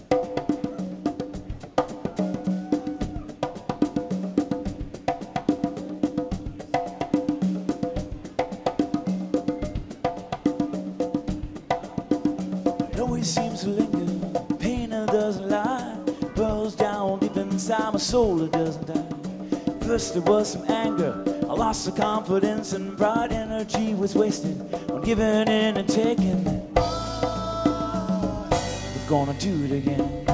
It always seems to linger, pain that doesn't lie, burrows down deep inside my soul, it doesn't die. First there was some anger, I lost the confidence, and bright energy was wasted on giving in and taking. We're gonna do it again.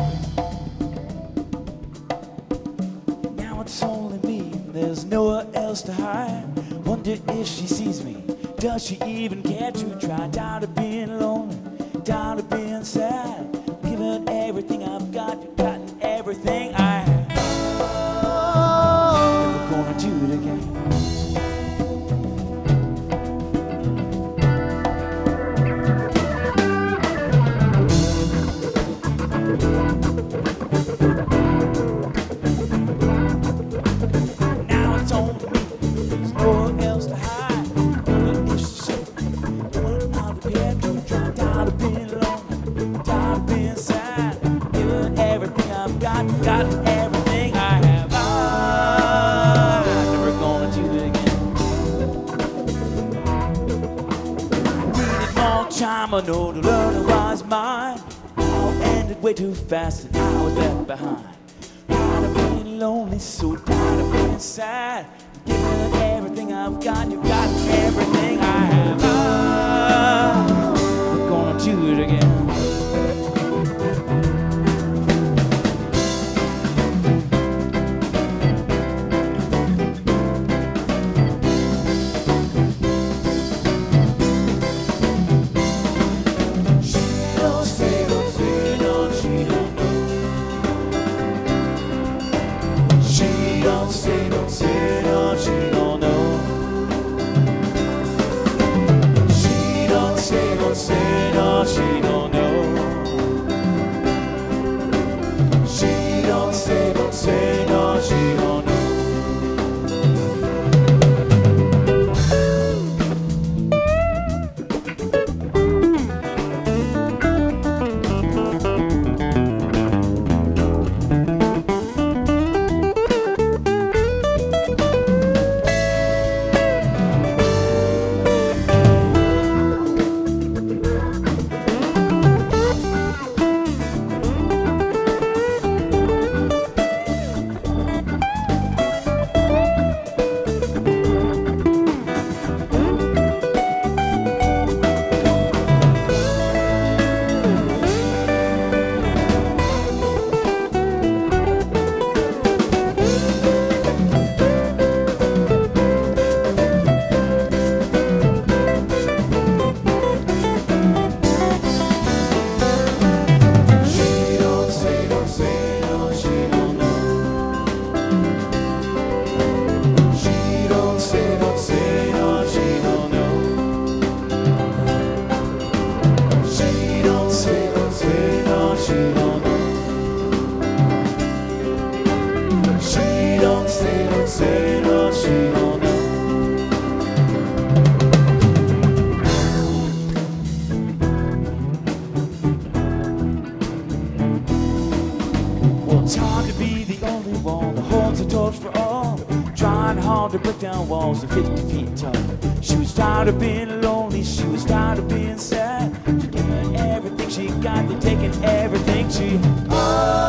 Now it's only me, there's nowhere else to hide. Wonder if she sees me, does she even care to try? Tired of being lonely, tired of being sad, giving everything I've got, you've gotten everything I have. We're gonna do it again. Now it's only me, there's nowhere else to hide. Wonder if she's sick, don't know how to get to try. Tired of being lonely, tired of being sad, giving everything I've got, got everything I have. I'm never gonna do it again. Needed more time, I know, to learn a wise mind. All ended way too fast and I was left behind. Tired of being lonely, so tired of being sad, giving everything I've got, you've got everything I have. We're gonna do it again. It's hard to be the only one that holds the torch for all, trying hard to break down walls of 50 feet tall. She was tired of being lonely, she was tired of being sad. She giving everything she got, they're taking everything she